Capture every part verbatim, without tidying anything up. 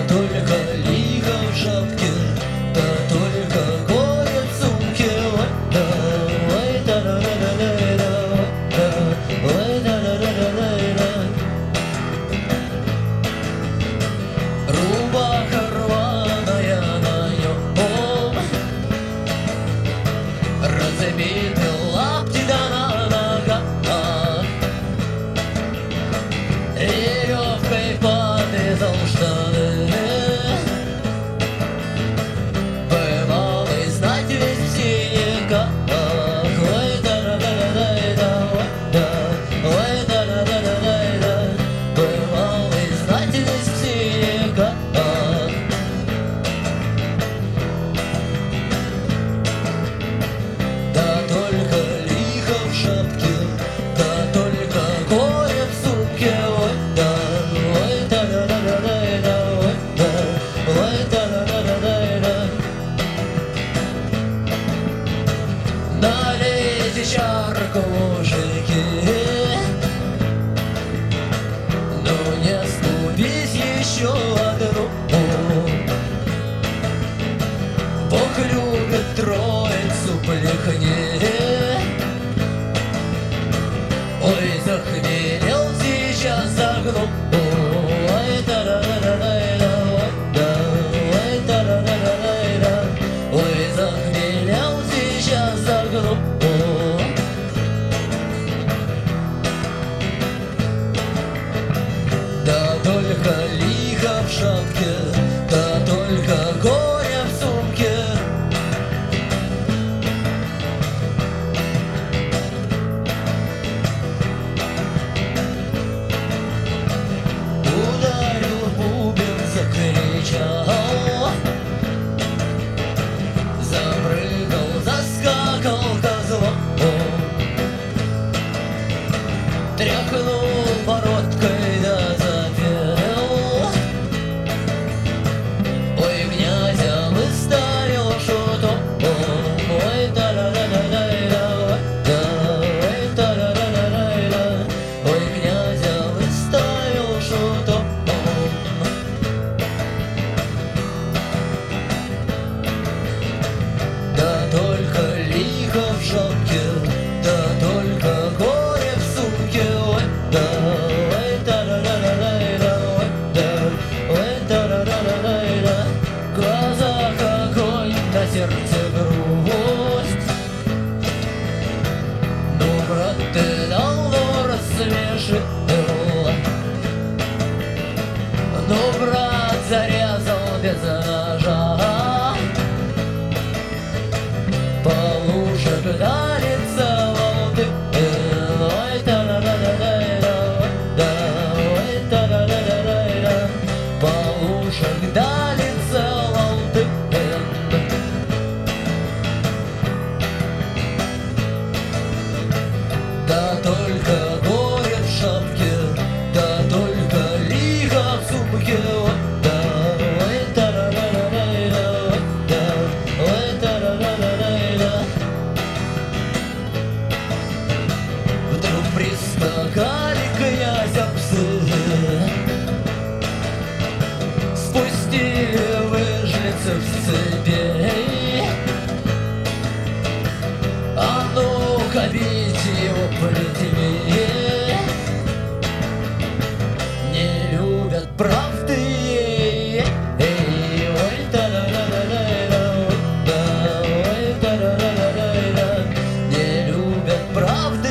только лихо в шапке, да только горе в сумке. Ой, да, ой, да, да, да, да, да, да, ой, да, да, да, да, да, да. Рубаха рваная на нем, разбиты лапти да на ногах, веревкой подвязал штаны. Бывал и знать весь в синяках. Ой, да-да-да-да-да, ой, да, ой, да-да-да-да-да, бывал и знать весь в синяках. Да только лихо в шапке, да только горе в сумке. Ой, да, ой, да-да-да-да-да, ой, да, ой, да-да-да-да-да. Налейте чарку, мужики, ну не скупись еще одну. Бог любит троицу, плехни. Ой, захмелел, сейчас загну. Ой, да-да-да-да-да, ой, да, ой, да-да-да-да-да, ой, захмелел, сейчас загну. Да только лихо в шапке, да только горе в сумке. Ударил бубен, закричал, запрыгал, заскакал козлом, тряхнул бородкой да запел. Ой, князя выставил шутом. Ой, да-да-да-да-да, да, ой, да-да-да-да-да, ой, князя выставил шутом. Да только лихо в шапке, да только горе в сумке. Ой, да, ой, да-да-да-да-да, ой, да, ой, да-да-да-да-да, в глазах огонь, на сердце грусть. Ну, брат, ты давно рассмешил, ну, брат, зарезал без ножа, по луже дали целовал ты. Ой, да-да-да-да-да, да, ой, да-да-да-да-да, по луже дали целовал ты. Да только горе в шапке, да только лихо в сумке. Ой, да, ой, да-да-да-да-да, ой, да, ой, да-да-да-да-да. Вдруг прискакали князя псы, спустили выжлицев с цепей. А ну-ка бить его плетьми, не любят правды. Эй, ой, да-да-да-да-да, да, ой, да-да-да-да-да, не любят правды.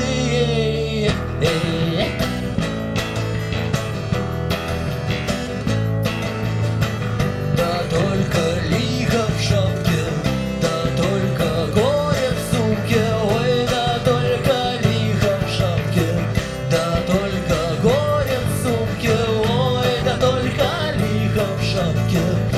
Эй. Да только лихо в шапке, да только горе в сумке. Ой, да только лихо в шапке, да только горе в сумке. Ой, да только лихо в шапке.